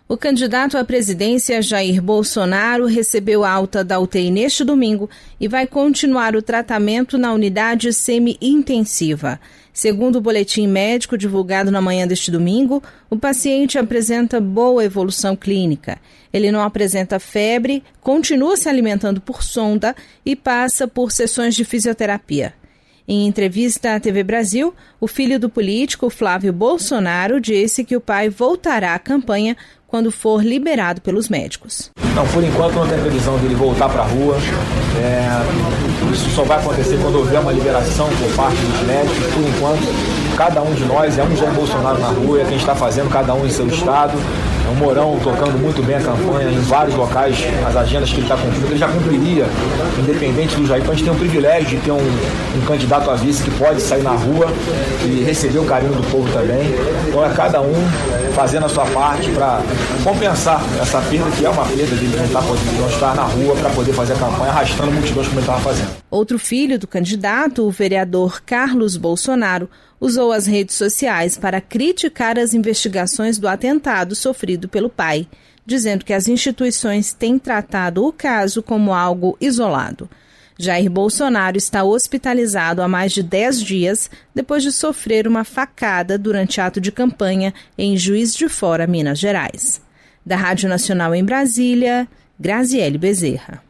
O candidato à presidência Jair Bolsonaro recebeu alta da UTI neste domingo e vai continuar o tratamento na unidade semi-intensiva. Segundo o boletim médico divulgado na manhã deste domingo, o paciente apresenta boa evolução clínica. Ele não apresenta febre, continua se alimentando por sonda e passa por sessões de fisioterapia. Em entrevista à TV Brasil, o filho do político, Flávio Bolsonaro, disse que o pai voltará à campanha quando for liberado pelos médicos. Não, por enquanto não tem previsão dele voltar para a rua. Isso só vai acontecer quando houver uma liberação por parte dos médicos. Por enquanto, cada um de nós é um Jair Bolsonaro na rua, é quem está fazendo, cada um em seu estado. É o Mourão tocando muito bem a campanha em vários locais, as agendas que ele está cumprindo. Ele já cumpriria, independente do Jair. Então a gente tem o privilégio de ter um candidato a vice que pode sair na rua e receber o carinho do povo também. Então é cada um fazendo a sua parte para compensar essa perda, que é uma perda de não estar na rua para poder fazer a campanha arrastando multidões como ele estava fazendo. Outro filho do candidato, o vereador Carlos Bolsonaro, usou as redes sociais para criticar as investigações do atentado sofrido pelo pai, dizendo que as instituições têm tratado o caso como algo isolado. Jair Bolsonaro está hospitalizado há mais de 10 dias depois de sofrer uma facada durante ato de campanha em Juiz de Fora, Minas Gerais. Da Rádio Nacional em Brasília, Graziele Bezerra.